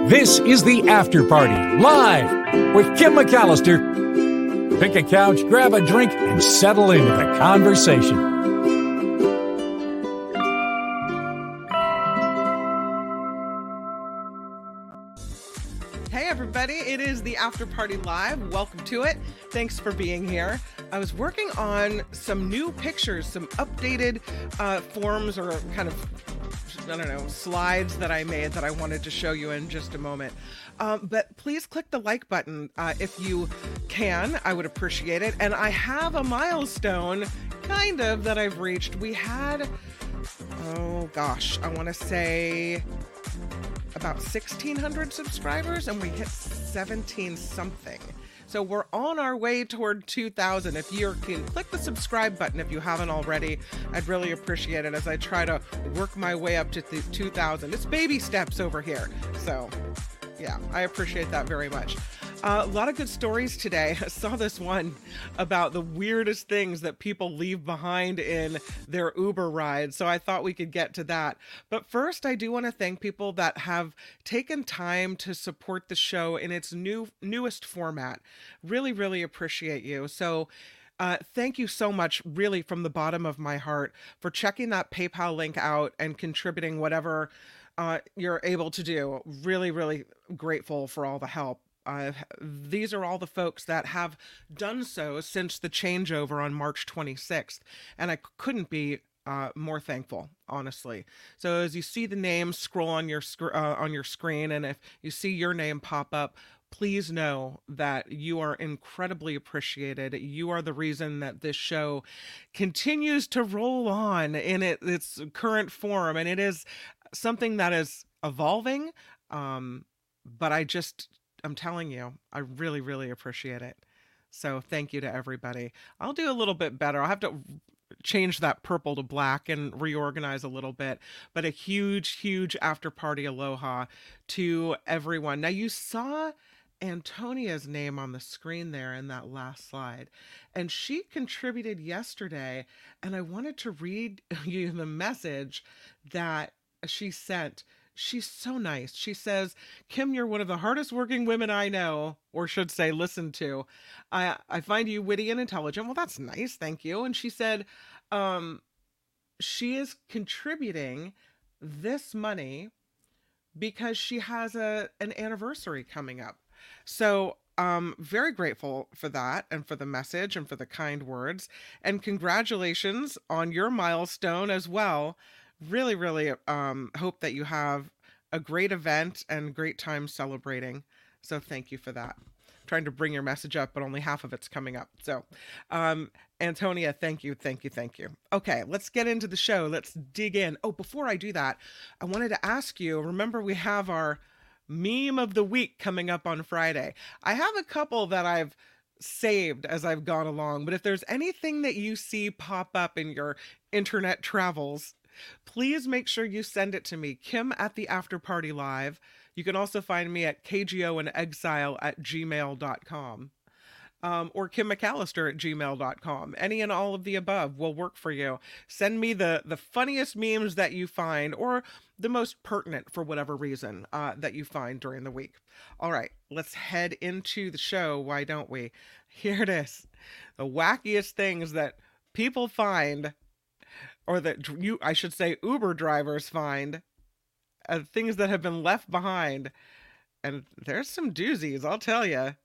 This is the After Party, live with Kim McAllister. Pick a couch, grab a drink, and settle into the conversation. Hey everybody, it is the After Party Live. Welcome to it. Thanks for being here. I was working on some new pictures, some updated forms or kind of, slides that I made that I wanted to show you in just a moment. But please click the like button if you can. I would appreciate it. And I have a milestone, kind of, that I've reached. We had, I want to say about 1,600 subscribers, and we hit 17 something. So we're on our way toward 2,000. If you can click the subscribe button if you haven't already, I'd really appreciate it as I try to work my way up to 2,000. It's baby steps over here. So yeah, I appreciate that very much. A lot of good stories today. I saw this one about the weirdest things that people leave behind in their Uber rides, so I thought we could get to that. But first, I do want to thank people that have taken time to support the show in its newest format. Really, really appreciate you. So thank you so much, really, from the bottom of my heart, for checking that PayPal link out and contributing whatever you're able to do. Really, really grateful for all the help. These are all the folks that have done so since the changeover on March 26th, and I couldn't be more thankful, honestly. So as you see the names scroll on your screen, and if you see your name pop up, please know that you are incredibly appreciated. You are the reason that this show continues to roll on in its current form, and it is something that is evolving, but I'm telling you, I really, really appreciate it. So thank you to everybody. I'll do a little bit better. I'll have to change that purple to black and reorganize a little bit. But a huge, huge after party aloha to everyone. Now you saw Antonia's name on the screen there in that last slide. And she contributed yesterday. And I wanted to read you the message that she sent. She's so nice. She says, Kim, you're one of the hardest working women I know, or should say listen to. I find you witty and intelligent. Well, that's nice. Thank you. And she said she is contributing this money because she has an anniversary coming up. So very grateful for that and for the message and for the kind words. And congratulations on your milestone as well. Really, really hope that you have a great event and great time celebrating. So thank you for that. I'm trying to bring your message up, but only half of it's coming up. So Antonia, thank you. Okay, let's get into the show. Let's dig in. Oh, before I do that, I wanted to ask you, remember we have our meme of the week coming up on Friday. I have a couple that I've saved as I've gone along, but if there's anything that you see pop up in your internet travels, please make sure you send it to me, Kim at the After Party Live. You can also find me at kgoandexile@gmail.com or Kim McAllister at gmail.com. Any and all of the above will work for you. Send me the funniest memes that you find or the most pertinent for whatever reason that you find during the week. All right, let's head into the show. Why don't we? Here it is. The wackiest things that people find, or that I should say Uber drivers find, things that have been left behind. And there's some doozies, I'll tell you.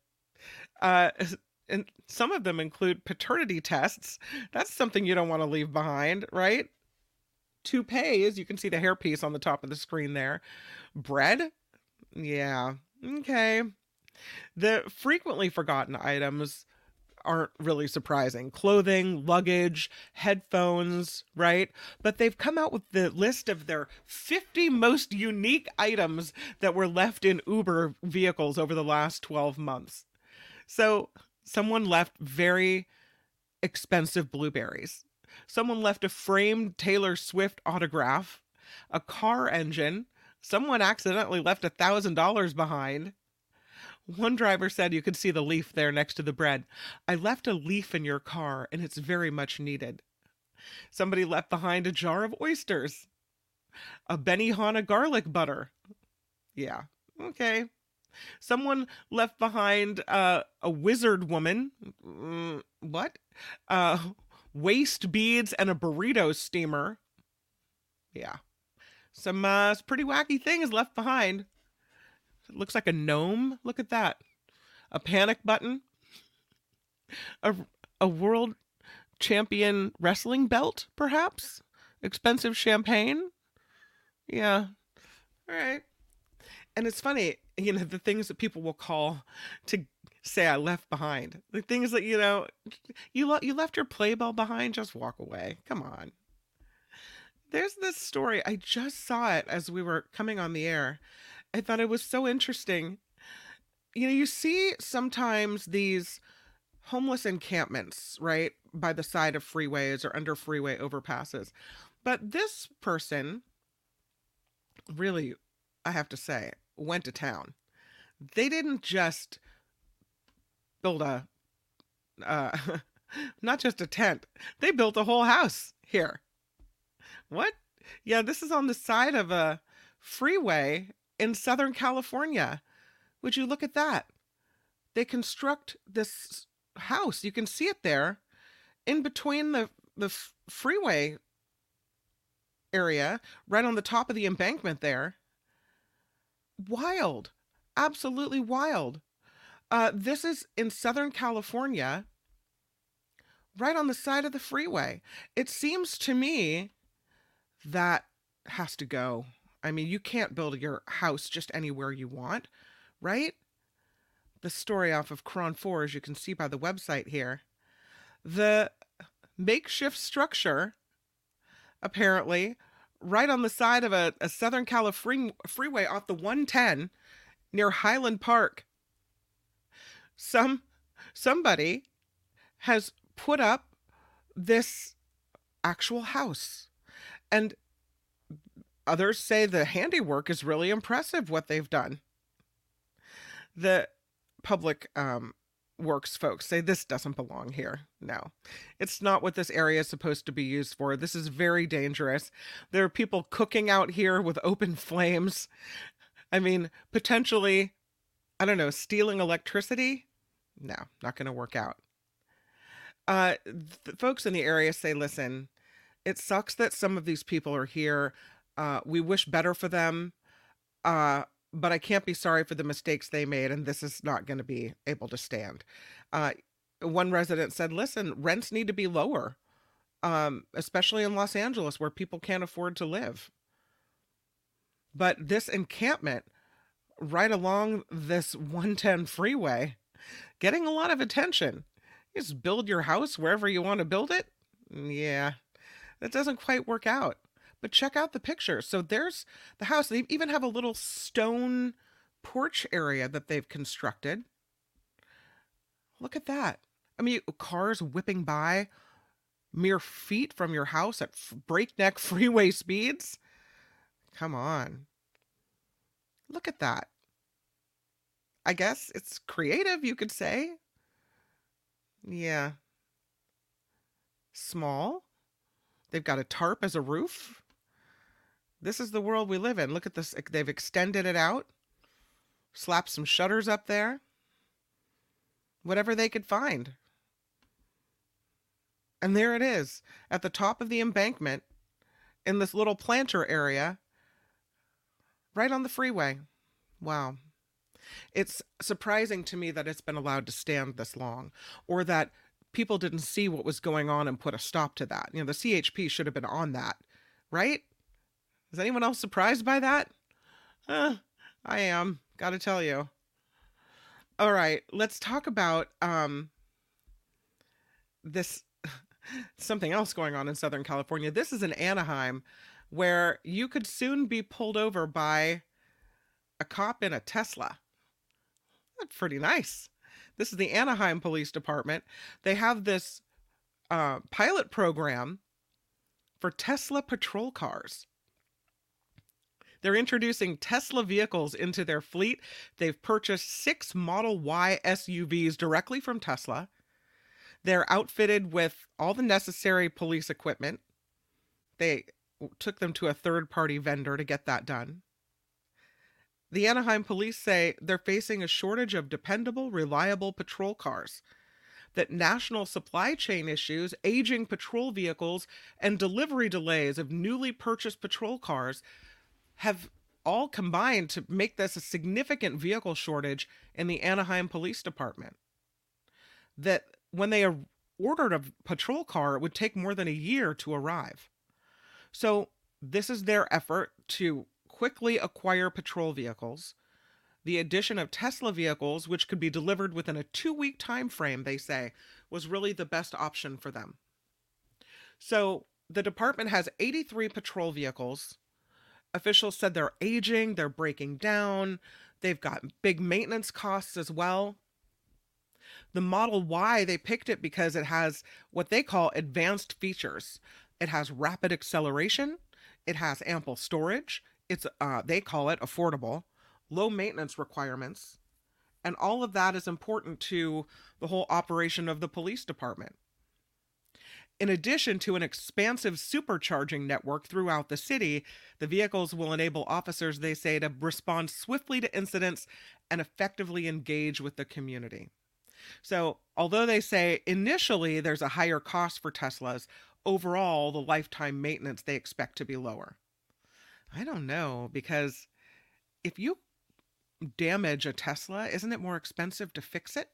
And some of them include paternity tests. That's something you don't want to leave behind, right? Toupees, you can see the hairpiece on the top of the screen there. Bread? Yeah, okay. The frequently forgotten items aren't really surprising. Clothing, luggage, headphones, right? But they've come out with the list of their 50 most unique items that were left in Uber vehicles over the last 12 months. So someone left very expensive blueberries. Someone left a framed Taylor Swift autograph, a car engine. Someone accidentally left $1,000 behind. One driver said, you could see the leaf there next to the bread. I left a leaf in your car and it's very much needed. Somebody left behind a jar of oysters. A Benihana garlic butter. Yeah, Okay. Someone left behind a wizard woman. What? Uh, Waist beads and a burrito steamer. Yeah. Some pretty wacky thing is left behind. It looks like a gnome. Look at that. A panic button. A, a world champion wrestling belt, perhaps? Expensive champagne? Yeah. All right. And it's funny, the things that people will call to say I left behind. The things that, you left your Playbill behind, just walk away. Come on. There's this story. I just saw it as we were coming on the air. I thought it was so interesting. You see sometimes these homeless encampments, right, by the side of freeways or under freeway overpasses. But this person really, I have to say, went to town. They didn't just build not just a tent. They built a whole house here. What? Yeah, this is on the side of a freeway in Southern California. Would you look at that? They construct this house. You can see it there in between the freeway area, right on the top of the embankment there. Wild. Absolutely wild. This is in Southern California, right on the side of the freeway. It seems to me that has to go. I mean, you can't build your house just anywhere you want, right? The story off of Cron 4, as you can see by the website here. The makeshift structure, apparently, right on the side of a Southern California freeway off the 110 near Highland Park. Somebody has put up this actual house. And others say the handiwork is really impressive, what they've done. The public works folks say this doesn't belong here. No, it's not what this area is supposed to be used for. This is very dangerous. There are people cooking out here with open flames. I mean, potentially, I don't know, stealing electricity? No, not going to work out. The folks in the area say, listen, it sucks that some of these people are here. We wish better for them. But I can't be sorry for the mistakes they made, and this is not going to be able to stand. One resident said, listen, rents need to be lower, especially in Los Angeles where people can't afford to live. But this encampment right along this 110 freeway, getting a lot of attention. You just build your house wherever you want to build it? Yeah, that doesn't quite work out. But check out the picture. So there's the house. They even have a little stone porch area that they've constructed. Look at that. I mean, cars whipping by mere feet from your house at breakneck freeway speeds. Come on. Look at that. I guess it's creative, you could say. Yeah. Small. They've got a tarp as a roof. This is the world we live in. Look at this. They've extended it out. Slapped some shutters up there. Whatever they could find. And there it is, at the top of the embankment, in this little planter area, right on the freeway. Wow. It's surprising to me that it's been allowed to stand this long, or that people didn't see what was going on and put a stop to that. The CHP should have been on that, right? Is anyone else surprised by that? I am, gotta tell you. All right, let's talk about this something else going on in Southern California. This is in Anaheim, where you could soon be pulled over by a cop in a Tesla. That's pretty nice. This is the Anaheim Police Department. They have this pilot program for Tesla patrol cars. They're introducing Tesla vehicles into their fleet. They've purchased 6 Model Y SUVs directly from Tesla. They're outfitted with all the necessary police equipment. They took them to a third-party vendor to get that done. The Anaheim police say they're facing a shortage of dependable, reliable patrol cars, that national supply chain issues, aging patrol vehicles, and delivery delays of newly purchased patrol cars have all combined to make this a significant vehicle shortage in the Anaheim Police Department. That when they ordered a patrol car, it would take more than a year to arrive. So, this is their effort to quickly acquire patrol vehicles. The addition of Tesla vehicles, which could be delivered within a 2-week time frame, they say, was really the best option for them. So, the department has 83 patrol vehicles. Officials said they're aging, they're breaking down, they've got big maintenance costs as well. The Model Y, they picked it because it has what they call advanced features. It has rapid acceleration, it has ample storage, they call it affordable, low maintenance requirements, and all of that is important to the whole operation of the police department. In addition to an expansive supercharging network throughout the city, the vehicles will enable officers, they say, to respond swiftly to incidents and effectively engage with the community. So, although they say initially there's a higher cost for Teslas, overall the lifetime maintenance they expect to be lower. I don't know, because if you damage a Tesla, isn't it more expensive to fix it?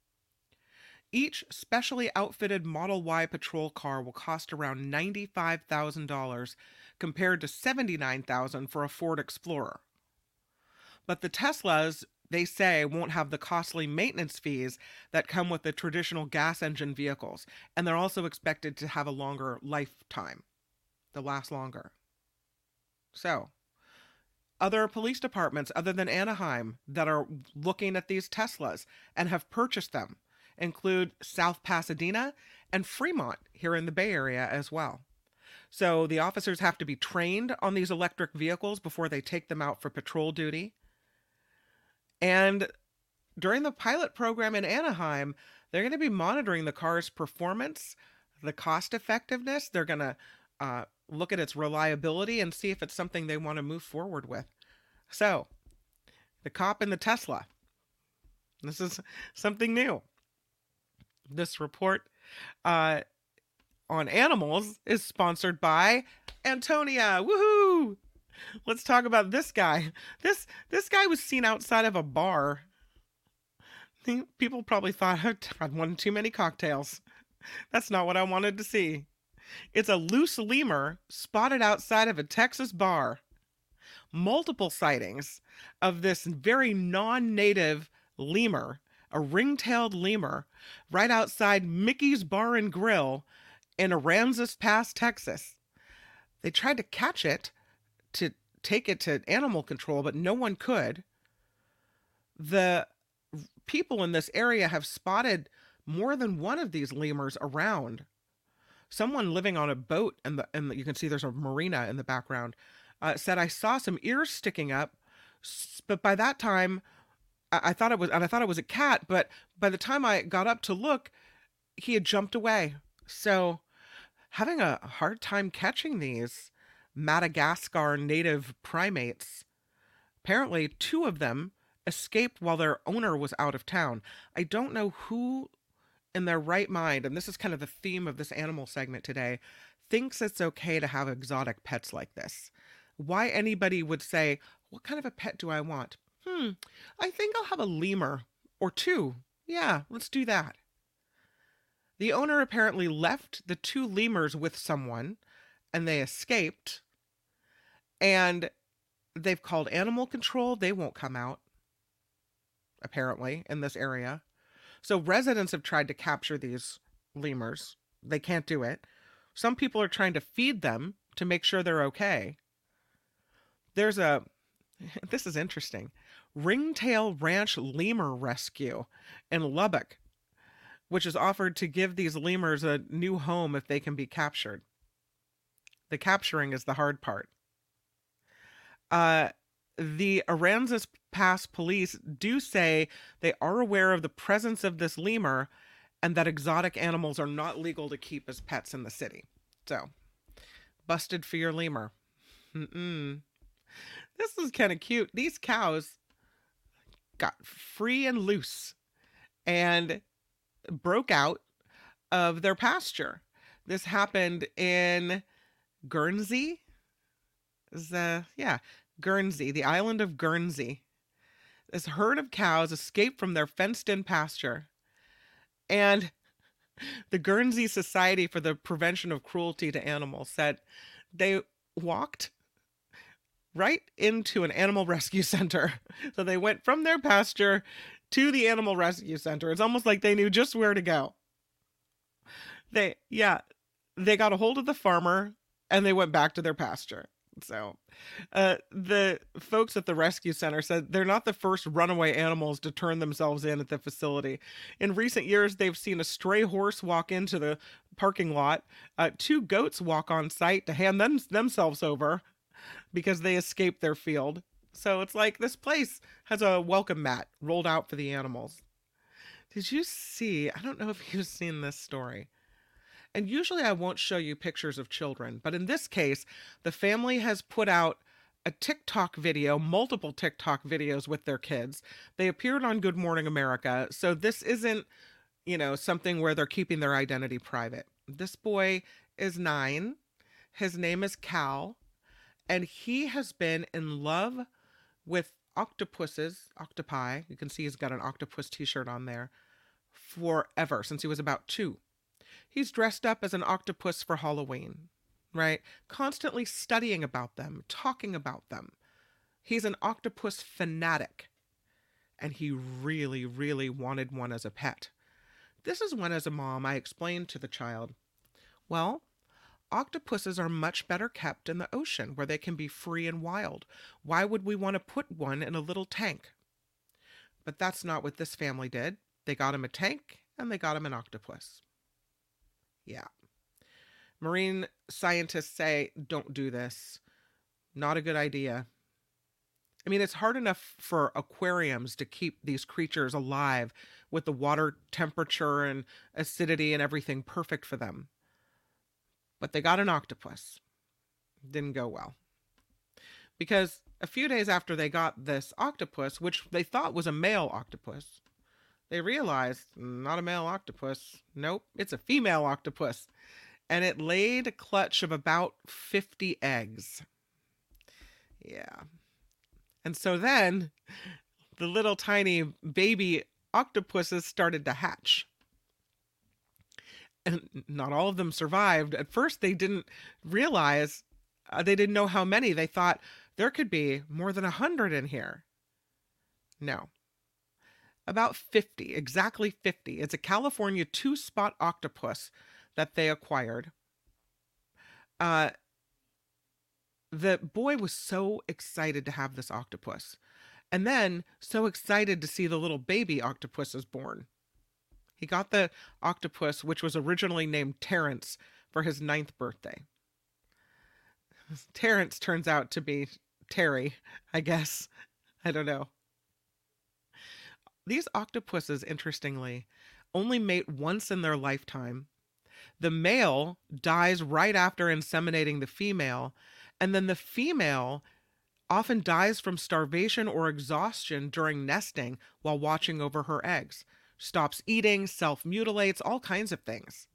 Each specially outfitted Model Y patrol car will cost around $95,000 compared to $79,000 for a Ford Explorer. But the Teslas, they say, won't have the costly maintenance fees that come with the traditional gas engine vehicles, and they're also expected to have a longer lifetime. They'll last longer. So, other police departments other than Anaheim that are looking at these Teslas and have purchased them include South Pasadena and Fremont here in the Bay Area as well. So the officers have to be trained on these electric vehicles before they take them out for patrol duty. And during the pilot program in Anaheim, they're going to be monitoring the car's performance, the cost effectiveness. They're going to look at its reliability and see if it's something they want to move forward with. So, the cop in the Tesla. This is something new. This report on animals is sponsored by Antonia. Woohoo! Let's talk about this guy. This guy was seen outside of a bar. People probably thought I'd won too many cocktails. That's not what I wanted to see. It's a loose lemur spotted outside of a Texas bar. Multiple sightings of this very non-native lemur, a ring-tailed lemur, right outside Mickey's Bar and Grill in Aransas Pass, Texas. They tried to catch it to take it to animal control, but no one could. The people in this area have spotted more than one of these lemurs around. Someone living on a boat, and you can see there's a marina in the background, said, I saw some ears sticking up, but by that time, I thought it was a cat, but by the time I got up to look, he had jumped away. So, having a hard time catching these Madagascar native primates. Apparently, 2 of them escaped while their owner was out of town. I don't know who in their right mind, and this is kind of the theme of this animal segment today, thinks it's okay to have exotic pets like this. Why anybody would say, what kind of a pet do I want? I think I'll have a lemur or 2. Yeah, let's do that. The owner apparently left the 2 lemurs with someone, and they escaped. And they've called animal control. They won't come out, apparently, in this area. So residents have tried to capture these lemurs. They can't do it. Some people are trying to feed them to make sure they're okay. This is interesting, Ringtail Ranch Lemur Rescue in Lubbock, which is offered to give these lemurs a new home if they can be captured. The capturing is the hard part. The Aransas Pass police do say they are aware of the presence of this lemur and that exotic animals are not legal to keep as pets in the city. So, busted for your lemur. This is kind of cute. These cows got free and loose and broke out of their pasture. This happened in Guernsey. Guernsey, the island of Guernsey. This herd of cows escaped from their fenced-in pasture, and the Guernsey Society for the Prevention of Cruelty to Animals said they walked right into an animal rescue center. So they went from their pasture to the animal rescue center. It's almost like they knew just where to go. They got a hold of the farmer and they went back to their pasture. So the folks at the rescue center said they're not the first runaway animals to turn themselves in at the facility. In recent years, they've seen a stray horse walk into the parking lot, 2 goats walk on site to hand themselves over because they escaped their field. So it's like this place has a welcome mat rolled out for the animals. Did you see? I don't know if you've seen this story. And usually I won't show you pictures of children, but in this case, the family has put out a TikTok video, multiple TikTok videos with their kids. They appeared on Good Morning America, so this isn't, something where they're keeping their identity private. This boy is 9. His name is Cal, and he has been in love with octopi. You can see he's got an octopus t-shirt on there forever, since he was about 2. He's dressed up as an octopus for Halloween, right? Constantly studying about them, talking about them. He's an octopus fanatic, and he really, really wanted one as a pet. This is when, as a mom, I explained to the child, well, octopuses are much better kept in the ocean where they can be free and wild. Why would we want to put one in a little tank? But that's not what this family did. They got him a tank and they got him an octopus. Yeah. Marine scientists say, don't do this. Not a good idea. I mean, it's hard enough for aquariums to keep these creatures alive with the water temperature and acidity and everything perfect for them. But they got an octopus. Didn't go well. Because a few days after they got this octopus, which they thought was a male octopus, they realized, not a male octopus. Nope, it's a female octopus. And it laid a clutch of about 50 eggs. Yeah. And so then the little tiny baby octopuses started to hatch. And not all of them survived. At first, they didn't realize, they didn't know how many. They thought there could be more than 100 in here. No. About 50, exactly 50. It's a California 2-spot octopus that they acquired. The boy was so excited to have this octopus, and then so excited to see the little baby octopuses born. He got the octopus, which was originally named Terrence, for his 9th birthday. Terrence turns out to be Terry, I guess. I don't know. These octopuses, interestingly, only mate once in their lifetime. The male dies right after inseminating the female, and then the female often dies from starvation or exhaustion during nesting while watching over her eggs. Stops eating, self-mutilates, all kinds of things.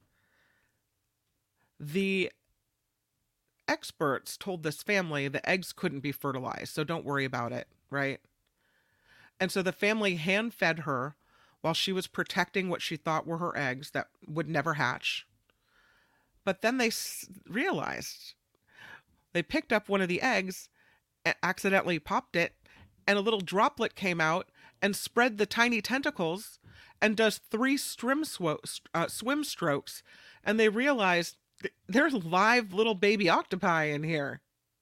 The experts told this family the eggs couldn't be fertilized, so don't worry about it, right? And so the family hand-fed her while she was protecting what she thought were her eggs that would never hatch. But then they realized, they picked up one of the eggs, accidentally popped it, and a little droplet came out and spread the tiny tentacles and does 3 swim strokes. And they realized there's live little baby octopi in here.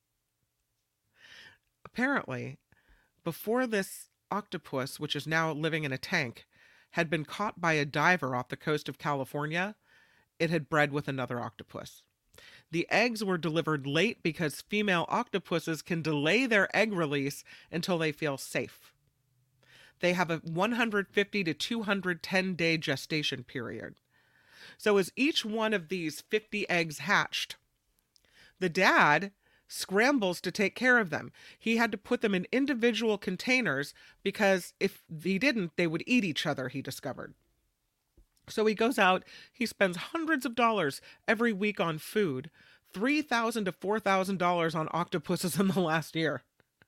Apparently, before this octopus, which is now living in a tank, had been caught by a diver off the coast of California, it had bred with another octopus. The eggs were delivered late because female octopuses can delay their egg release until they feel safe. They have a 150 to 210 day gestation period. So as each one of these 50 eggs hatched, the dad scrambles to take care of them. He had to put them in individual containers because if he didn't, they would eat each other, he discovered. So he goes out, he spends hundreds of dollars every week on food, $3,000 to $4,000 on octopuses in the last year.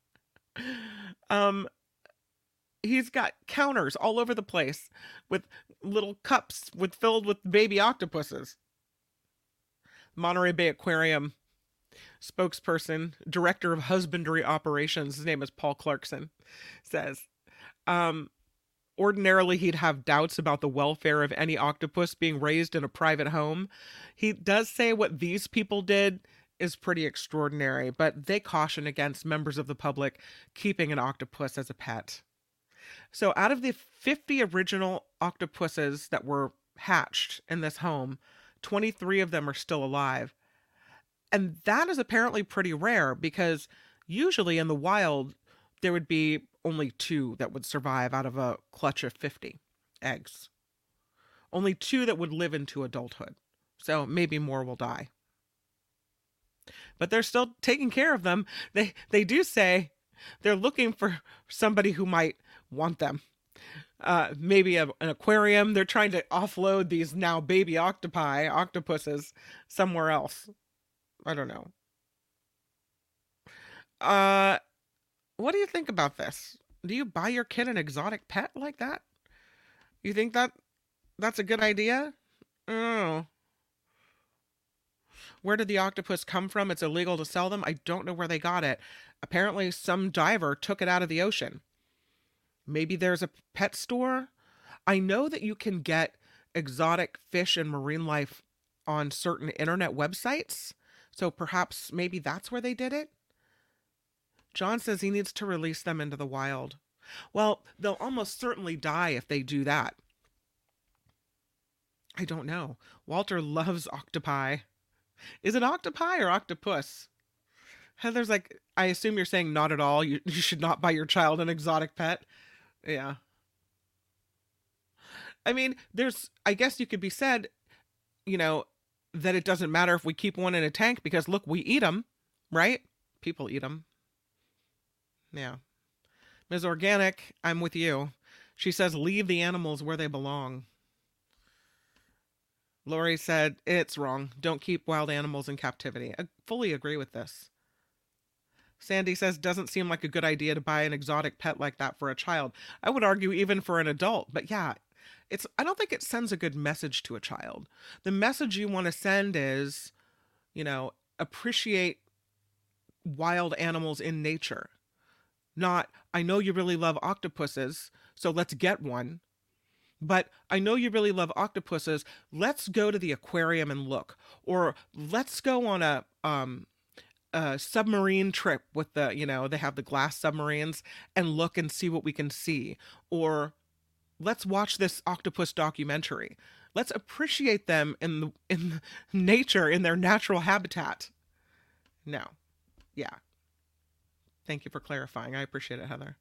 He's got counters all over the place with little cups filled with baby octopuses. Monterey Bay Aquarium spokesperson, director of husbandry operations, his name is Paul Clarkson, says, ordinarily he'd have doubts about the welfare of any octopus being raised in a private home. He does say what these people did is pretty extraordinary, but they caution against members of the public keeping an octopus as a pet. So out of the 50 original octopuses that were hatched in this home, 23 of them are still alive. And that is apparently pretty rare because usually in the wild, there would be only 2 that would survive out of a clutch of 50 eggs. Only 2 that would live into adulthood. So maybe more will die. But they're still taking care of them. They do say they're looking for somebody who might want them. Maybe an aquarium. They're trying to offload these now baby octopuses somewhere else. I don't know. What do you think about this? Do you buy your kid an exotic pet like that? You think that's a good idea? Oh. Where did the octopus come from? It's illegal to sell them. I don't know where they got it. Apparently some diver took it out of the ocean. Maybe there's a pet store. I know that you can get exotic fish and marine life on certain internet websites. So perhaps maybe that's where they did it. John says he needs to release them into the wild. Well, they'll almost certainly die if they do that. I don't know. Walter loves octopi. Is it octopi or octopus? Heather's like, I assume you're saying not at all. You should not buy your child an exotic pet. Yeah. I mean, I guess you could be said, that it doesn't matter if we keep one in a tank because look, we eat them, right? People eat them. Yeah. Ms. Organic, I'm with you. She says, leave the animals where they belong. Lori said, it's wrong. Don't keep wild animals in captivity. I fully agree with this. Sandy says, doesn't seem like a good idea to buy an exotic pet like that for a child. I would argue even for an adult. But yeah, I don't think it sends a good message to a child. The message you want to send is, appreciate wild animals in nature. Not, I know you really love octopuses, so let's get one. But I know you really love octopuses. Let's go to the aquarium and look. Or let's go on a submarine trip with they have the glass submarines and look and see what we can see. Or let's watch this octopus documentary. Let's appreciate them in nature, in their natural habitat. No. Yeah. Thank you for clarifying. I appreciate it, Heather.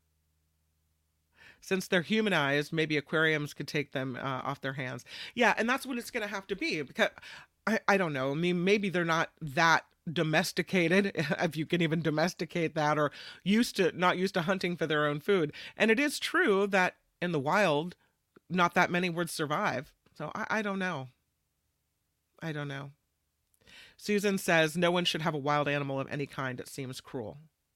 Since they're humanized, maybe aquariums could take them off their hands. Yeah, and that's what it's going to have to be. Because I don't know. I mean, maybe they're not that domesticated, if you can even domesticate that, or not used to hunting for their own food. And it is true that in the wild, not that many would survive. So I don't know. I don't know. Susan says no one should have a wild animal of any kind. It seems cruel.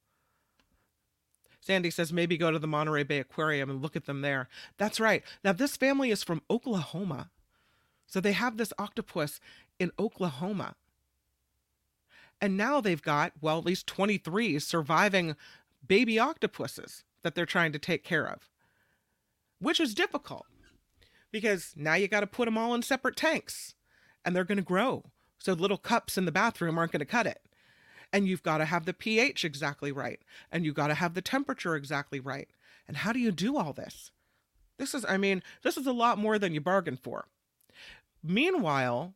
Sandy says maybe go to the Monterey Bay Aquarium and look at them there. That's right. Now, this family is from Oklahoma. So they have this octopus in Oklahoma. And now they've got, at least 23 surviving baby octopuses that they're trying to take care of, which is difficult because now you got to put them all in separate tanks and they're going to grow. So little cups in the bathroom aren't going to cut it. And you've got to have the pH exactly right. And you've got to have the temperature exactly right. And how do you do all this? This is a lot more than you bargained for. Meanwhile,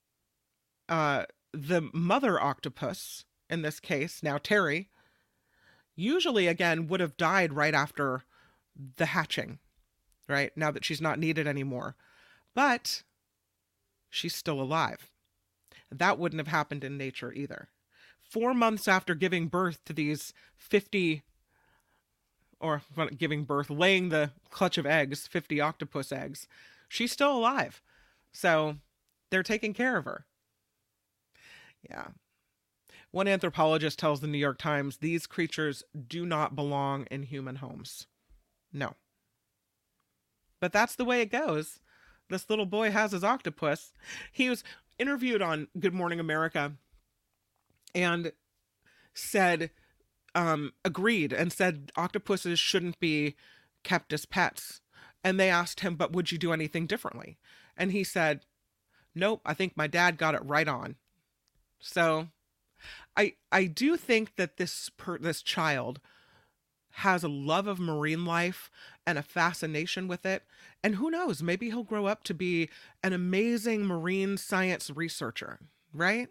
the mother octopus, in this case, now Terry, usually, again, would have died right after the hatching, right? Now that she's not needed anymore. But she's still alive. That wouldn't have happened in nature either. 4 months after giving birth to these 50, or laying the clutch of eggs, 50 octopus eggs, she's still alive. So they're taking care of her. Yeah. One anthropologist tells the New York Times these creatures do not belong in human homes. No. But that's the way it goes. This little boy has his octopus. He was interviewed on Good Morning America and said, agreed and said octopuses shouldn't be kept as pets. And they asked him, but would you do anything differently? And he said, nope, I think my dad got it right on. So I do think that this child has a love of marine life and a fascination with it. And who knows, maybe he'll grow up to be an amazing marine science researcher, right?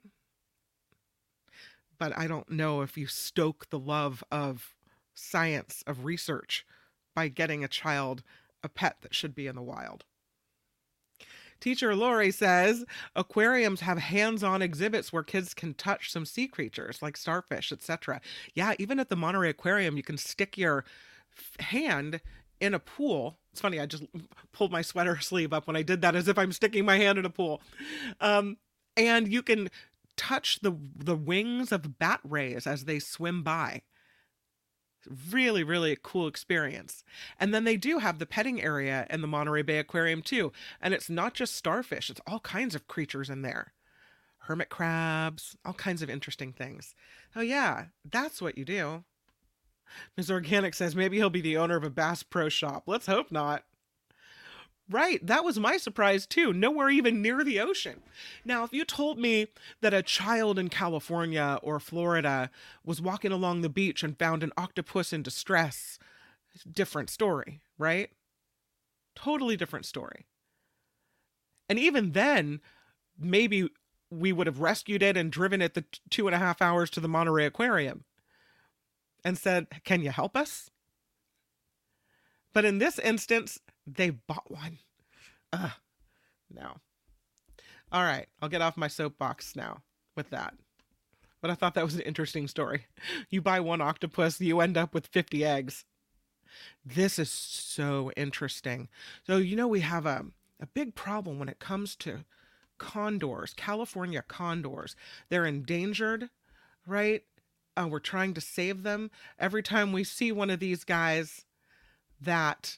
But I don't know if you stoke the love of science, of research, by getting a child a pet that should be in the wild. Teacher Lori says aquariums have hands-on exhibits where kids can touch some sea creatures like starfish, etc. Yeah, even at the Monterey Aquarium, you can stick your hand in a pool. It's funny, I just pulled my sweater sleeve up when I did that, as if I'm sticking my hand in a pool. And you can touch the wings of bat rays as they swim by. Really, really a cool experience. And then they do have the petting area in the Monterey Bay Aquarium too. And it's not just starfish, it's all kinds of creatures in there. Hermit crabs, all kinds of interesting things. Oh yeah, that's what you do. Ms. Organic says maybe he'll be the owner of a Bass Pro Shop. Let's hope not. Right, that was my surprise too. Nowhere even near the ocean. Now, if you told me that a child in California or Florida was walking along the beach and found an octopus in distress, different story, right? Totally different story. And even then, maybe we would have rescued it and driven it the 2.5 hours to the Monterey Aquarium and said, can you help us? But in this instance, they bought one. No. All right, I'll get off my soapbox now with that. But I thought that was an interesting story. You buy one octopus, you end up with 50 eggs. This is so interesting. So, we have a big problem when it comes to condors, California condors. They're endangered, right? We're trying to save them. Every time we see one of these guys that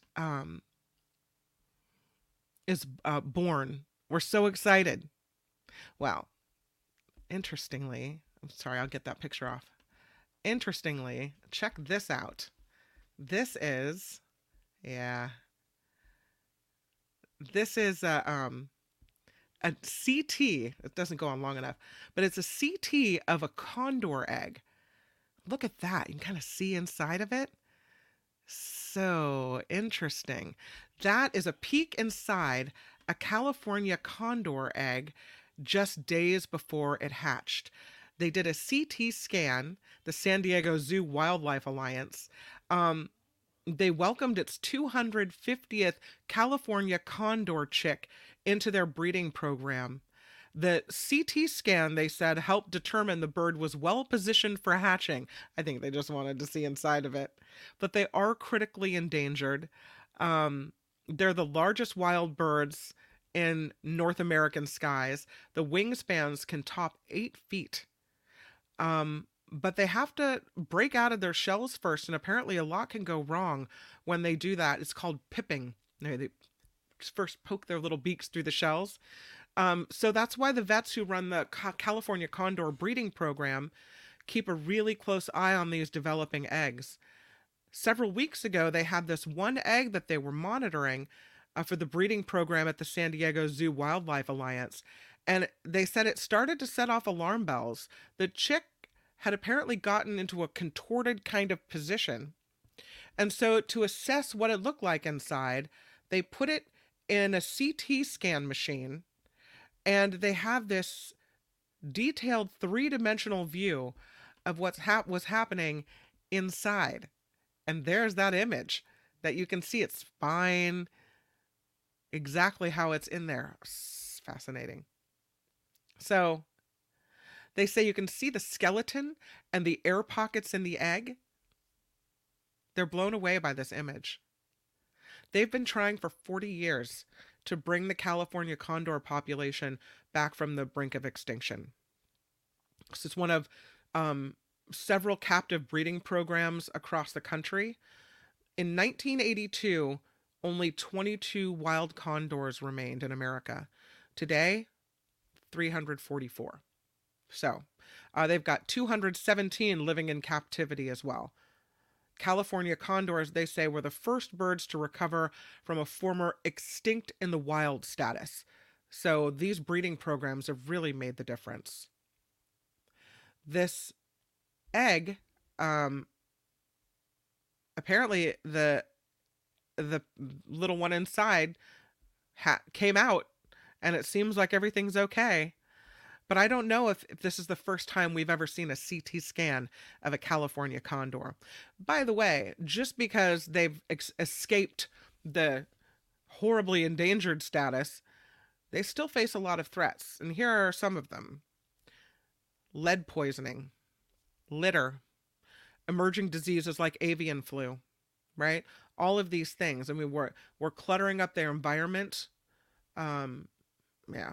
is born, we're so excited. Well, interestingly, I'm sorry, I'll get that picture off. Interestingly, check this out. This is a CT. It doesn't go on long enough, but it's a CT of a condor egg. Look at that. You can kind of see inside of it. So interesting. That is a peek inside a California condor egg just days before it hatched. They did a CT scan, the San Diego Zoo Wildlife Alliance. They welcomed its 250th California condor chick into their breeding program. The CT scan, they said, helped determine the bird was well positioned for hatching. I think they just wanted to see inside of it. But they are critically endangered. They're the largest wild birds in North American skies. The wingspans can top 8 feet. But they have to break out of their shells first, and apparently a lot can go wrong when they do that. It's called pipping. They first poke their little beaks through the shells. So that's why the vets who run the California Condor breeding program keep a really close eye on these developing eggs. Several weeks ago, they had this one egg that they were monitoring for the breeding program at the San Diego Zoo Wildlife Alliance. And they said it started to set off alarm bells. The chick had apparently gotten into a contorted kind of position. And so to assess what it looked like inside, they put it in a CT scan machine, and they have this detailed 3-dimensional view of what was happening inside. And there's that image that you can see its spine, exactly how it's in there. It's fascinating. So They say you can see the skeleton and the air pockets in the egg. They're blown away by this image. They've been trying for 40 years to bring the California condor population back from the brink of extinction. This is one of several captive breeding programs across the country. In 1982, only 22 wild condors remained in America. Today, 344. So, they've got 217 living in captivity as well. California condors, they say, were the first birds to recover from a former extinct in the wild status. So these breeding programs have really made the difference. This egg, apparently the little one inside came out, and it seems like everything's okay. But I don't know if this is the first time we've ever seen a CT scan of a California condor. By the way, just because they've escaped the horribly endangered status, they still face a lot of threats. And here are some of them: lead poisoning, litter, emerging diseases like avian flu, right? All of these things. I mean, we're cluttering up their environment. Yeah.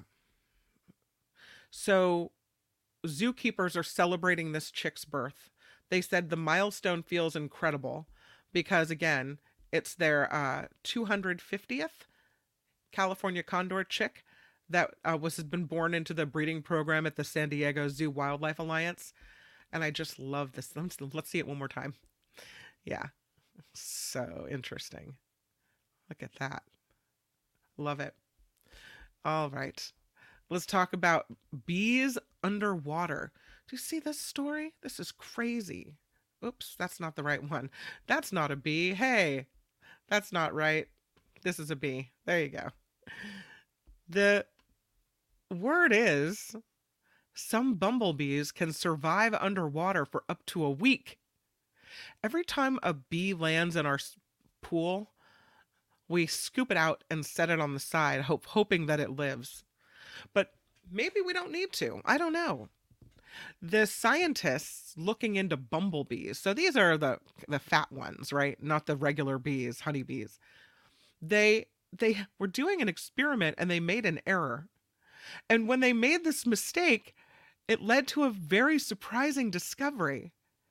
So zookeepers are celebrating this chick's birth. They said the milestone feels incredible because, again, it's their 250th California condor chick that has been born into the breeding program at the San Diego Zoo Wildlife Alliance. And I just love this. Let's see it one more time. Yeah. So interesting. Look at that. Love it. All right. Let's talk about bees underwater. Do you see this story? This is crazy. Oops, that's not the right one. That's not a bee. Hey, that's not right. This is a bee. There you go. The word is some bumblebees can survive underwater for up to a week. Every time a bee lands in our pool, we scoop it out and set it on the side, hoping that it lives. But maybe we don't need to. I don't know. The scientists looking into bumblebees, so these are the fat ones, right? Not the regular bees, honeybees. They were doing an experiment and they made an error. And when they made this mistake, it led to a very surprising discovery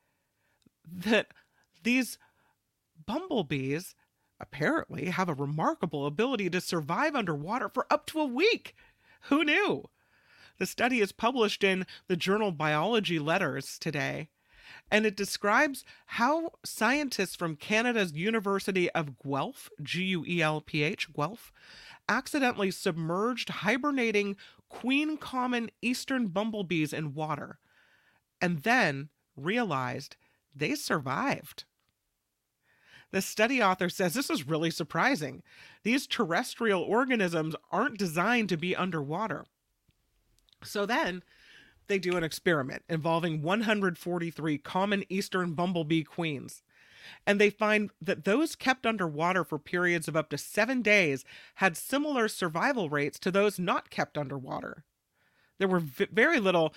that these bumblebees apparently have a remarkable ability to survive underwater for up to a week. Who knew? The study is published in the journal Biology Letters today, and it describes how scientists from Canada's University of Guelph, Guelph, Guelph, accidentally submerged hibernating queen common eastern bumblebees in water, and then realized they survived. The study author says this is really surprising. These terrestrial organisms aren't designed to be underwater. So then they do an experiment involving 143 common eastern bumblebee queens. And they find that those kept underwater for periods of up to 7 days had similar survival rates to those not kept underwater. There were very little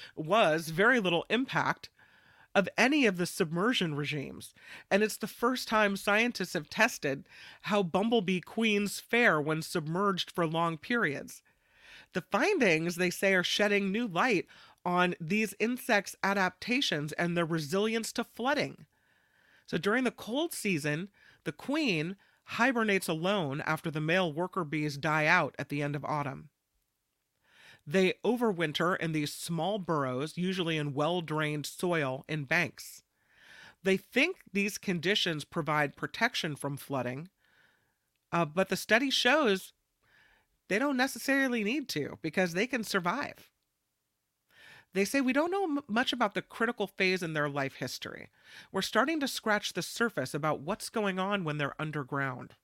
impact of any of the submersion regimes. And it's the first time scientists have tested how bumblebee queens fare when submerged for long periods. The findings, they say, are shedding new light on these insects' adaptations and their resilience to flooding. So during the cold season, the queen hibernates alone after the male worker bees die out at the end of autumn. They overwinter in these small burrows, usually in well-drained soil in banks. They think these conditions provide protection from flooding, but the study shows they don't necessarily need to because they can survive. They say we don't know much about the critical phase in their life history. We're starting to scratch the surface about what's going on when they're underground.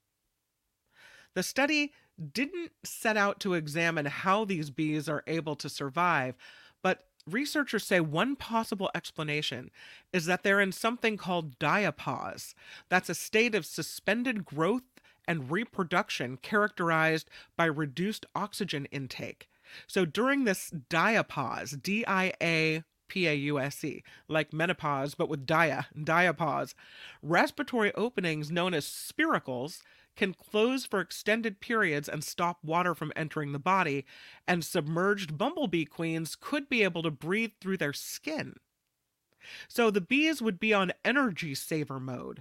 The study didn't set out to examine how these bees are able to survive, but researchers say one possible explanation is that they're in something called diapause. That's a state of suspended growth and reproduction characterized by reduced oxygen intake. So during this diapause, diapause, like menopause, but with diapause, respiratory openings known as spiracles can close for extended periods and stop water from entering the body, and submerged bumblebee queens could be able to breathe through their skin. So the bees would be on energy saver mode.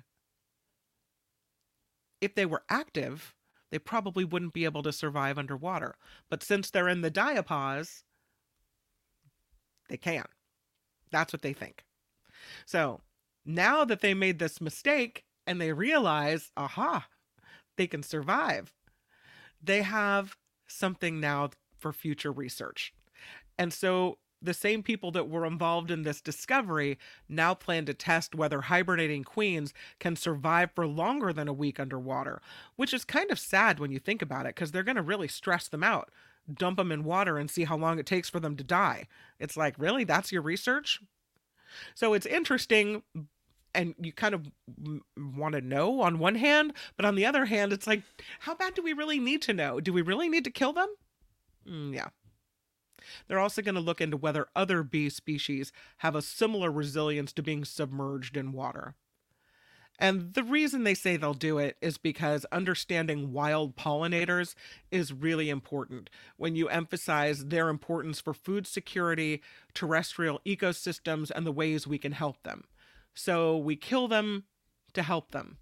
If they were active, they probably wouldn't be able to survive underwater. But since they're in the diapause, they can. That's what they think. So now that they made this mistake and they realize, aha, they can survive, they have something now for future research. And so the same people that were involved in this discovery now plan to test whether hibernating queens can survive for longer than a week underwater, which is kind of sad when you think about it, because they're going to really stress them out. Dump them in water and see how long it takes for them to die. It's like, really? That's your research? So it's interesting, and you kind of want to know on one hand, but on the other hand, it's like, how bad do we really need to know? Do we really need to kill them? Yeah. They're also going to look into whether other bee species have a similar resilience to being submerged in water. And the reason they say they'll do it is because understanding wild pollinators is really important when you emphasize their importance for food security, terrestrial ecosystems, and the ways we can help them. So we kill them to help them.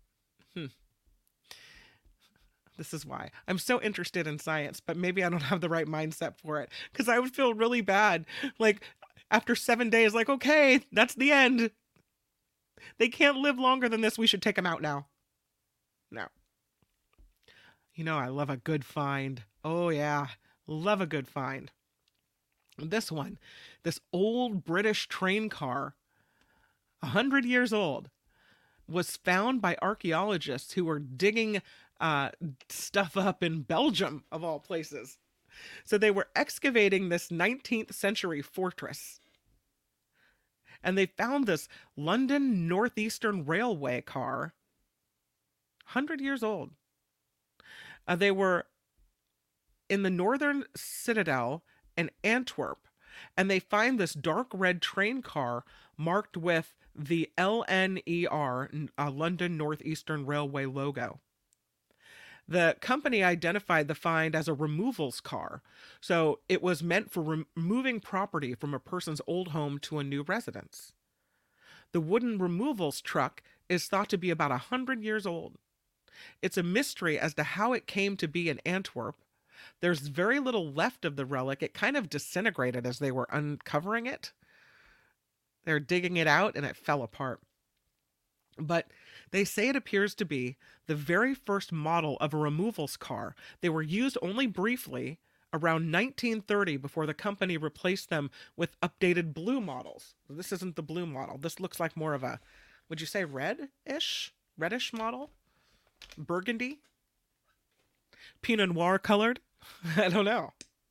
This is why I'm so interested in science, but maybe I don't have the right mindset for it, because I would feel really bad. Like after 7 days, like, okay, that's the end. They can't live longer than this. We should take them out now. No. You know, I love a good find. Oh yeah. Love a good find. This one, this old British train car, 100 years old, was found by archaeologists who were digging stuff up in Belgium, of all places. So they were excavating this 19th century fortress. And they found this London Northeastern Railway car, 100 years old. They were in the northern citadel in Antwerp, and they find this dark red train car marked with the LNER, London Northeastern Railway logo. The company identified the find as a removals car, so it was meant for removing property from a person's old home to a new residence. The wooden removals truck is thought to be about 100 years old. It's a mystery as to how it came to be in Antwerp. There's very little left of the relic. It kind of disintegrated as they were uncovering it. They're digging it out and it fell apart. But they say it appears to be the very first model of a removals car. They were used only briefly around 1930 before the company replaced them with updated blue models. This isn't the blue model. This looks like more of a, would you say reddish model? Burgundy? Pinot Noir colored? I don't know.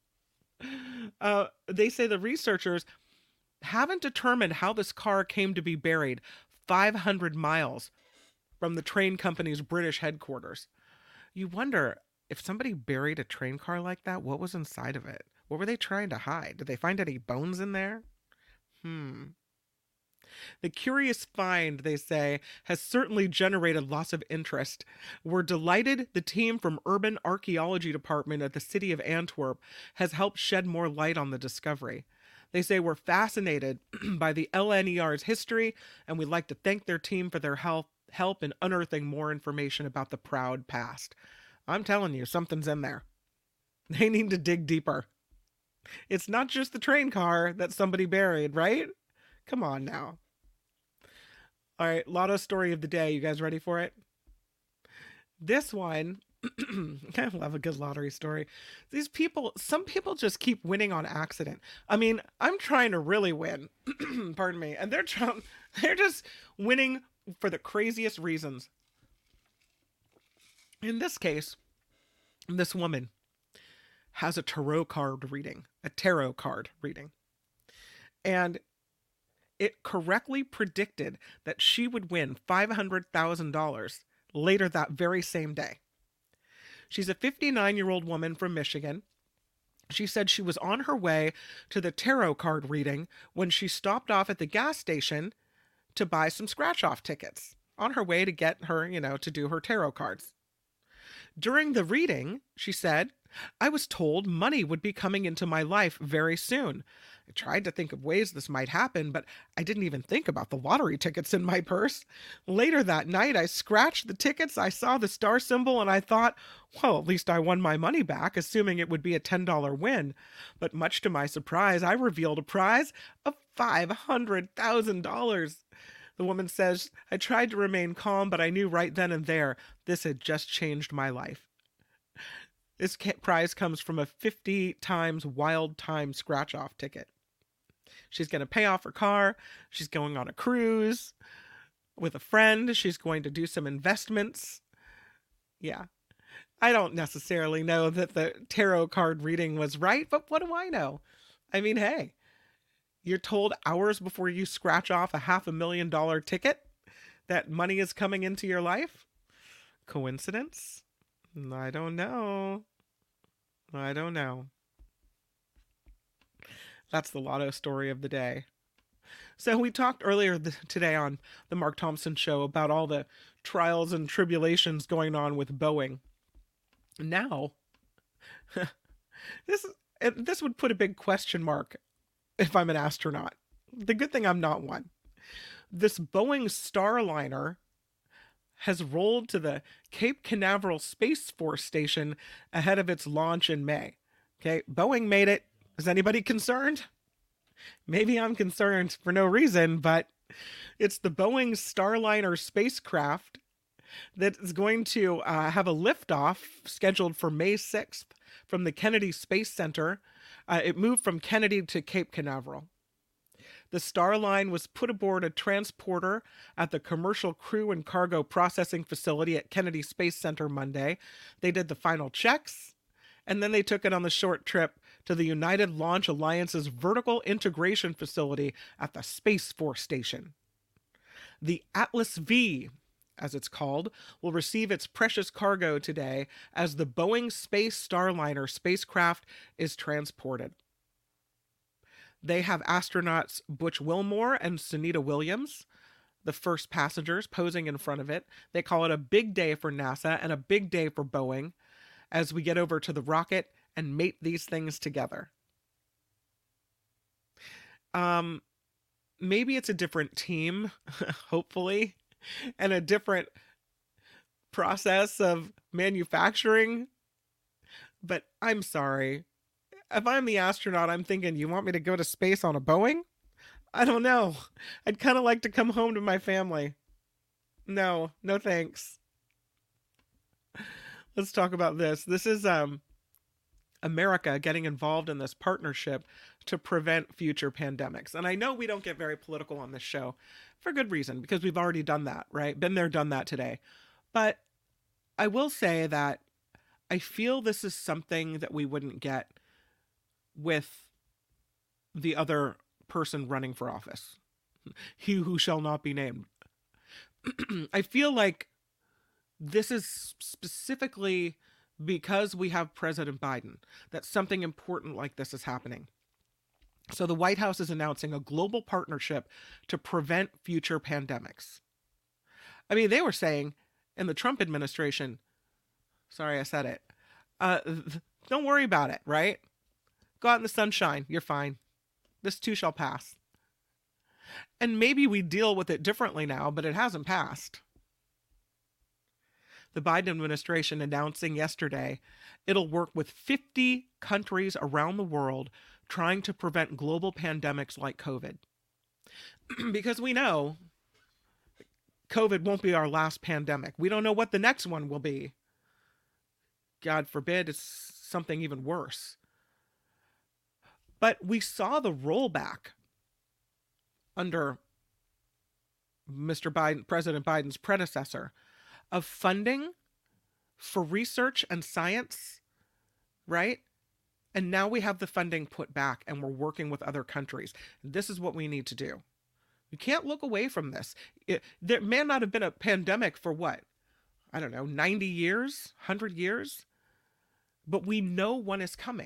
They say the researchers haven't determined how this car came to be buried 500 miles from the train company's British headquarters. You wonder, if somebody buried a train car like that, what was inside of it? What were they trying to hide? Did they find any bones in there? The curious find, they say, has certainly generated lots of interest. We're delighted the team from Urban Archaeology Department at the city of Antwerp has helped shed more light on the discovery. They say we're fascinated by the LNER's history, and we'd like to thank their team for their help in unearthing more information about the proud past. I'm telling you, something's in there. They need to dig deeper. It's not just the train car that somebody buried, right? Come on now. All right, lotto story of the day. You guys ready for it? This one, I love a good lottery story. Some people just keep winning on accident. I mean, I'm trying to really win, pardon me, and they're just winning for the craziest reasons. In this case, this woman has a tarot card reading, and it correctly predicted that she would win $500,000 later that very same day. She's a 59-year-old woman from Michigan, She said she was on her way to the tarot card reading when she stopped off at the gas station to buy some scratch off tickets on her way to get her, to do her tarot cards. During the reading, she said, I was told money would be coming into my life very soon. I tried to think of ways this might happen, but I didn't even think about the lottery tickets in my purse. Later that night, I scratched the tickets, I saw the star symbol, and I thought, well, at least I won my money back, assuming it would be a $10 win. But much to my surprise, I revealed a prize of $500,000. The woman says, I tried to remain calm, but I knew right then and there this had just changed my life. This prize comes from a 50 times Wild Time scratch-off ticket. She's going to pay off her car. She's going on a cruise with a friend. She's going to do some investments. Yeah. I don't necessarily know that the tarot card reading was right, but what do I know? I mean, hey, you're told hours before you scratch off a $500,000 ticket that money is coming into your life? Coincidence? I don't know. That's the lotto story of the day. So we talked earlier today on the Mark Thompson Show about all the trials and tribulations going on with Boeing. Now, this would put a big question mark if I'm an astronaut. The good thing I'm not one. This Boeing Starliner has rolled to the Cape Canaveral Space Force Station ahead of its launch in May. Okay, Boeing made it. Is anybody concerned? Maybe I'm concerned for no reason, but it's the Boeing Starliner spacecraft that is going to have a liftoff scheduled for May 6th from the Kennedy Space Center. It moved from Kennedy to Cape Canaveral. The Starline was put aboard a transporter at the Commercial Crew and Cargo Processing Facility at Kennedy Space Center Monday. They did the final checks, and then they took it on the short trip to the United Launch Alliance's Vertical Integration Facility at the Space Force Station. The Atlas V, as it's called, will receive its precious cargo today as the Boeing Space Starliner spacecraft is transported. They have astronauts Butch Wilmore and Sunita Williams, the first passengers, posing in front of it. They call it a big day for NASA and a big day for Boeing as we get over to the rocket and mate these things together. Maybe it's a different team, hopefully, and a different process of manufacturing. But I'm sorry. If I'm the astronaut, I'm thinking, you want me to go to space on a Boeing? I don't know. I'd kind of like to come home to my family. No thanks. Let's talk about this. This is America getting involved in this partnership to prevent future pandemics. And I know we don't get very political on this show for good reason, because we've already done that, right? Been there, done that today. But I will say that I feel this is something that we wouldn't get with the other person running for office. He who shall not be named. I feel like this is specifically because we have President Biden that something important like this is happening. So the White House is announcing a global partnership to prevent future pandemics. I mean, they were saying in the Trump administration, sorry I said it, don't worry about it, right? Go out in the sunshine. You're fine. This too shall pass. And maybe we deal with it differently now, but it hasn't passed. The Biden administration announcing yesterday it'll work with 50 countries around the world trying to prevent global pandemics like COVID. Because we know COVID won't be our last pandemic. We don't know what the next one will be. God forbid it's something even worse. But we saw the rollback under Mr. Biden, President Biden's predecessor, of funding for research and science, right? And now we have the funding put back and we're working with other countries. This is what we need to do. We can't look away from this. There may not have been a pandemic for what? I don't know, 90 years, 100 years? But we know one is coming.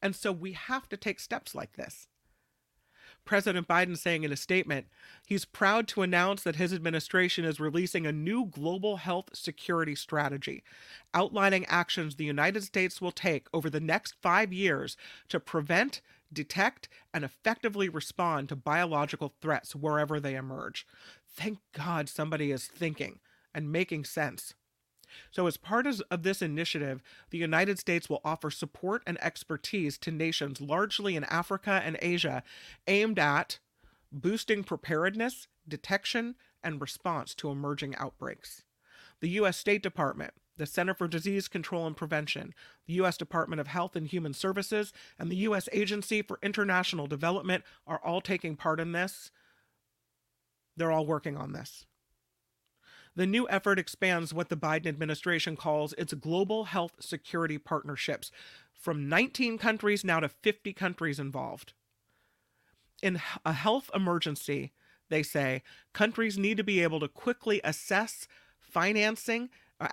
And so we have to take steps like this. President Biden saying in a statement, he's proud to announce that his administration is releasing a new global health security strategy, outlining actions the United States will take over the next 5 years to prevent, detect, and effectively respond to biological threats wherever they emerge. Thank God somebody is thinking and making sense. So as part of this initiative, the United States will offer support and expertise to nations largely in Africa and Asia aimed at boosting preparedness, detection, and response to emerging outbreaks. The U.S. State Department, the Center for Disease Control and Prevention, the U.S. Department of Health and Human Services, and the U.S. Agency for International Development are all taking part in this. They're all working on this. The new effort expands what the Biden administration calls its global health security partnerships, from 19 countries now to 50 countries involved. In a health emergency, they say, countries need to be able to quickly access financing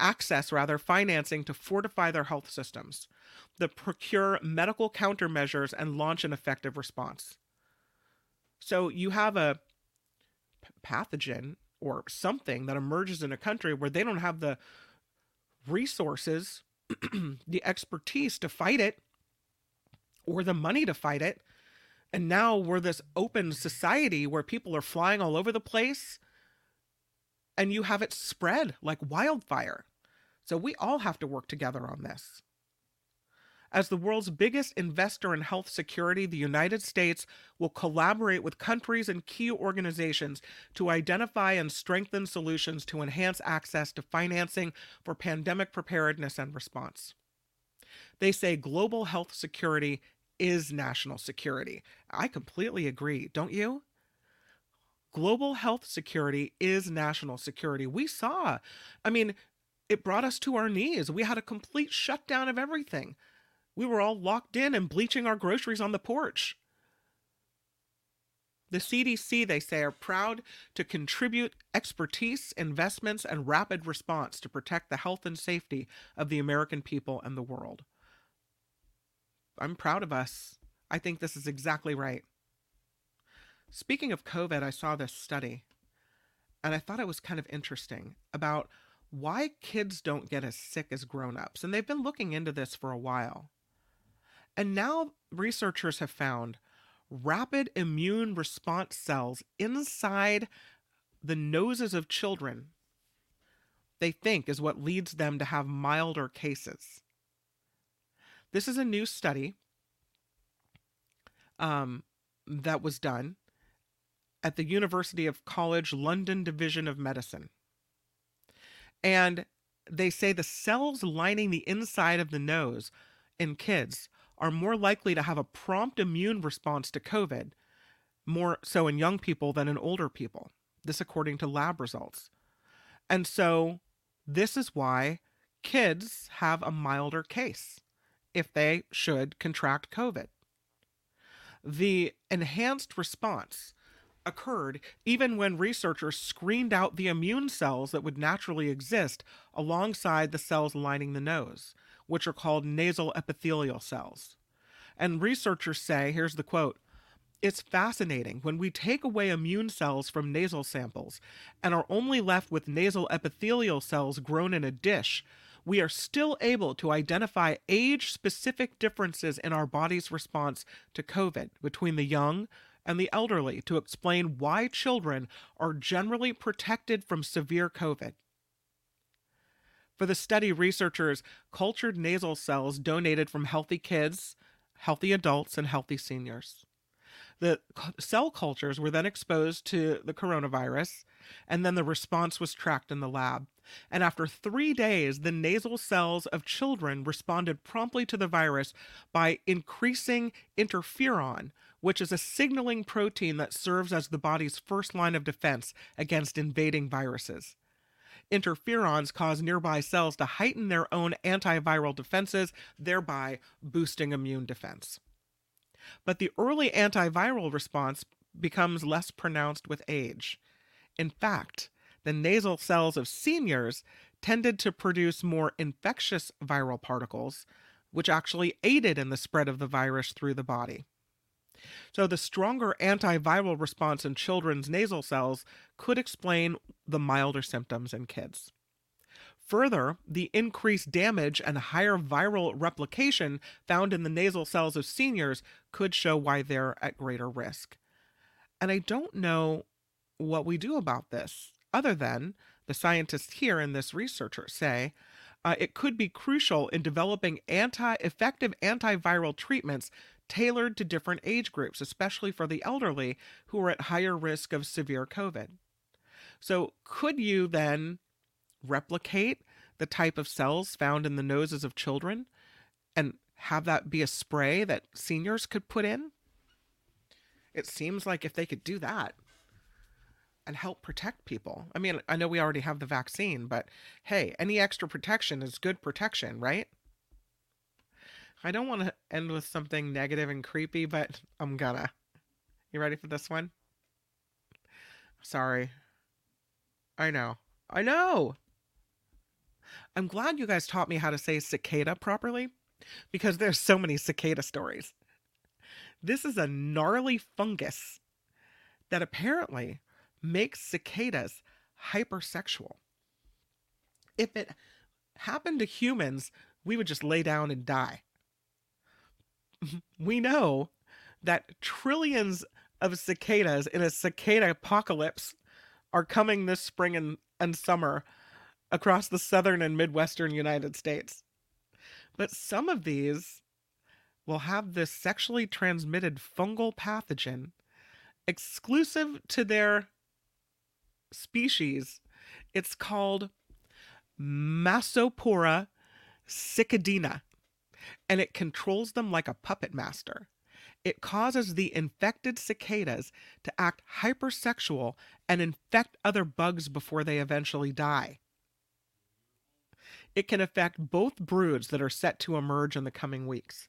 to fortify their health systems, to procure medical countermeasures, and launch an effective response. So you have a pathogen or something that emerges in a country where they don't have the resources, the expertise to fight it, or the money to fight it. And now we're this open society where people are flying all over the place, and you have it spread like wildfire. So we all have to work together on this. As the world's biggest investor in health security, the United States will collaborate with countries and key organizations to identify and strengthen solutions to enhance access to financing for pandemic preparedness and response. They say global health security is national security. I completely agree, don't you? Global health security is national security. We saw, it brought us to our knees. We had a complete shutdown of everything. We were all locked in and bleaching our groceries on the porch. The CDC, they say, are proud to contribute expertise, investments, and rapid response to protect the health and safety of the American people and the world. I'm proud of us. I think this is exactly right. Speaking of COVID, I saw this study, and I thought it was kind of interesting about why kids don't get as sick as grown-ups. And they've been looking into this for a while. And now researchers have found rapid immune response cells inside the noses of children, they think, is what leads them to have milder cases. This is a new study that was done at the University of College London Division of Medicine. And they say the cells lining the inside of the nose in kids are more likely to have a prompt immune response to COVID, more so in young people than in older people. This according to lab results. And so this is why kids have a milder case if they should contract COVID. The enhanced response occurred even when researchers screened out the immune cells that would naturally exist alongside the cells lining the nose, which are called nasal epithelial cells. And researchers say, here's the quote, "It's fascinating when we take away immune cells from nasal samples and are only left with nasal epithelial cells grown in a dish, we are still able to identify age-specific differences in our body's response to COVID between the young and the elderly to explain why children are generally protected from severe COVID." For the study, researchers cultured nasal cells donated from healthy kids, healthy adults, and healthy seniors. The cell cultures were then exposed to the coronavirus, and then the response was tracked in the lab. And after 3 days, the nasal cells of children responded promptly to the virus by increasing interferon, which is a signaling protein that serves as the body's first line of defense against invading viruses. Interferons cause nearby cells to heighten their own antiviral defenses, thereby boosting immune defense. But the early antiviral response becomes less pronounced with age. In fact, the nasal cells of seniors tended to produce more infectious viral particles, which actually aided in the spread of the virus through the body. So the stronger antiviral response in children's nasal cells could explain the milder symptoms in kids. Further, the increased damage and higher viral replication found in the nasal cells of seniors could show why they're at greater risk. And I don't know what we do about this, other than the scientists here and this researcher say it could be crucial in developing effective antiviral treatments tailored to different age groups, especially for the elderly who are at higher risk of severe COVID. So could you then replicate the type of cells found in the noses of children and have that be a spray that seniors could put in? It seems like if they could do that and help protect people. I mean, I know we already have the vaccine, but hey, any extra protection is good protection, right? I don't want to end with something negative and creepy, but I'm gonna. You ready for this one? Sorry. I know. I'm glad you guys taught me how to say cicada properly, because there's so many cicada stories. This is a gnarly fungus that apparently makes cicadas hypersexual. If it happened to humans, we would just lay down and die. We know that trillions of cicadas in a cicada apocalypse are coming this spring and summer across the southern and midwestern United States. But some of these will have this sexually transmitted fungal pathogen exclusive to their species. It's called Masopora cicadina, and it controls them like a puppet master. It causes the infected cicadas to act hypersexual and infect other bugs before they eventually die. It can affect both broods that are set to emerge in the coming weeks.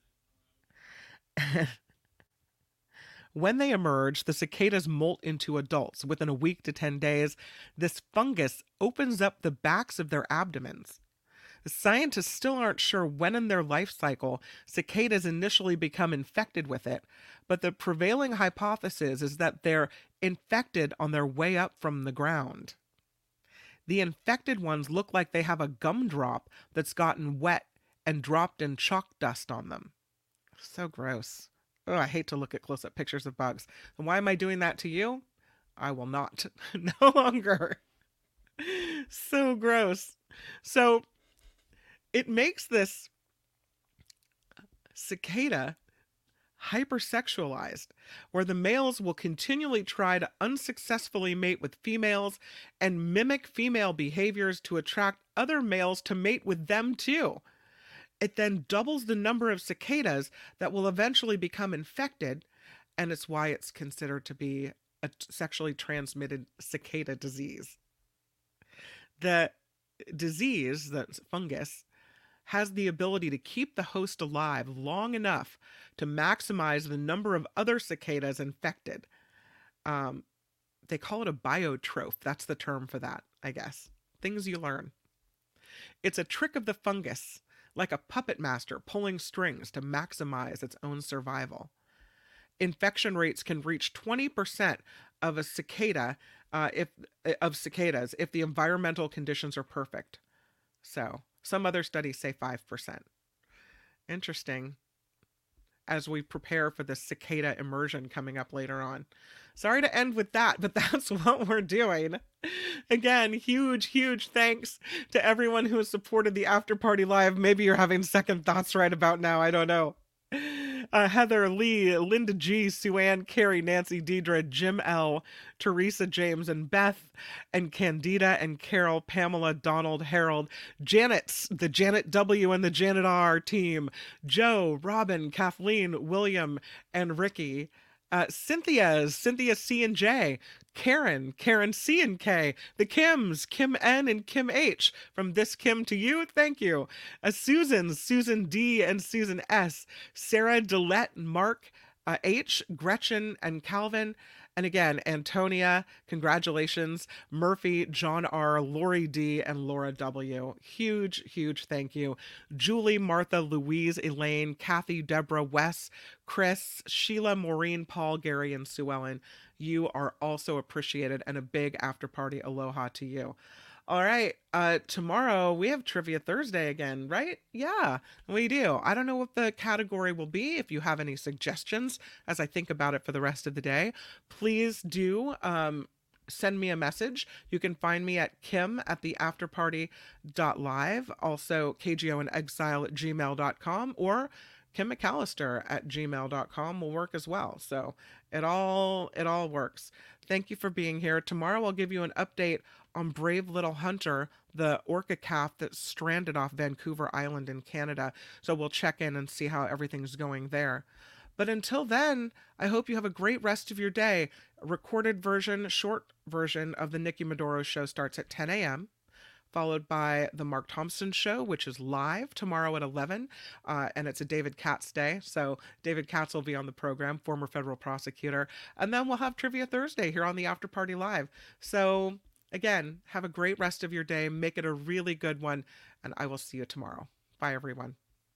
When they emerge, the cicadas molt into adults. Within a week to 10 days, this fungus opens up the backs of their abdomens. The scientists still aren't sure when in their life cycle cicadas initially become infected with it, but the prevailing hypothesis is that they're infected on their way up from the ground. The infected ones look like they have a gumdrop that's gotten wet and dropped in chalk dust on them. So gross. Oh, I hate to look at close-up pictures of bugs. And why am I doing that to you? I will not. No longer. So gross. So it makes this cicada hypersexualized, where the males will continually try to unsuccessfully mate with females and mimic female behaviors to attract other males to mate with them too. It then doubles the number of cicadas that will eventually become infected, and it's why it's considered to be a sexually transmitted cicada disease. The disease, the fungus, has the ability to keep the host alive long enough to maximize the number of other cicadas infected. They call it a biotroph. That's the term for that, I guess. Things you learn. It's a trick of the fungus, like a puppet master pulling strings to maximize its own survival. Infection rates can reach 20% of a cicada, cicadas if the environmental conditions are perfect. So, some other studies say 5%. Interesting. As we prepare for the cicada immersion coming up later on. Sorry to end with that, but that's what we're doing. Again, huge thanks to everyone who has supported the After Party Live. Maybe you're having second thoughts right about now. I don't know. Heather, Lee, Linda G, Sue Ann, Carrie, Nancy, Deidre, Jim L, Teresa, James, and Beth, and Candida, and Carol, Pamela, Donald, Harold, Janet, the Janet W and the Janet R team, Joe, Robin, Kathleen, William, and Ricky, Cynthia C and J, Karen C and K, the Kims, Kim N and Kim H, from this Kim to you, thank you, Susan D and Susan S, Sarah Dillette, Mark H, Gretchen and Calvin, And again, Antonia, congratulations. Murphy, John R., Lori D., and Laura W. Huge, huge thank you. Julie, Martha, Louise, Elaine, Kathy, Deborah, Wes, Chris, Sheila, Maureen, Paul, Gary, and Sue Ellen. You are also appreciated, and a big after party aloha to you. All right. Tomorrow we have Trivia Thursday again, right? Yeah, we do. I don't know what the category will be. If you have any suggestions as I think about it for the rest of the day, please do send me a message. You can find me at Kim at the afterparty.live, also KGOinExile at gmail.com, or Kim McAllister at gmail.com will work as well. So it all works. Thank you for being here. Tomorrow I'll give you an update on Brave Little Hunter, the orca calf that's stranded off Vancouver Island in Canada. So we'll check in and see how everything's going there. But until then, I hope you have a great rest of your day. A recorded version, short version of the Nikki Maduro Show starts at 10 a.m., followed by the Mark Thompson Show, which is live tomorrow at 11, and it's a David Katz day, so David Katz will be on the program, former federal prosecutor, and then we'll have Trivia Thursday here on the After Party Live. So, again, have a great rest of your day, make it a really good one, and I will see you tomorrow. Bye, everyone.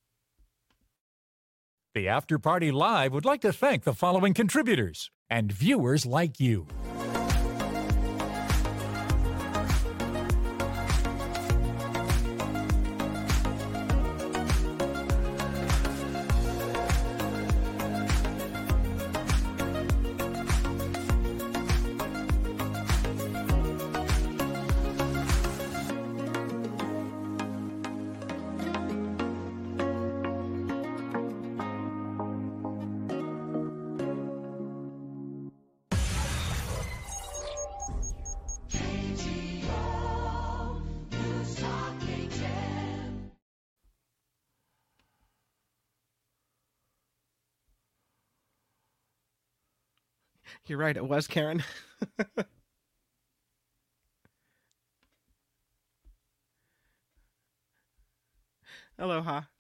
The After Party Live would like to thank the following contributors and viewers like you. You're right, it was Karen. Aloha.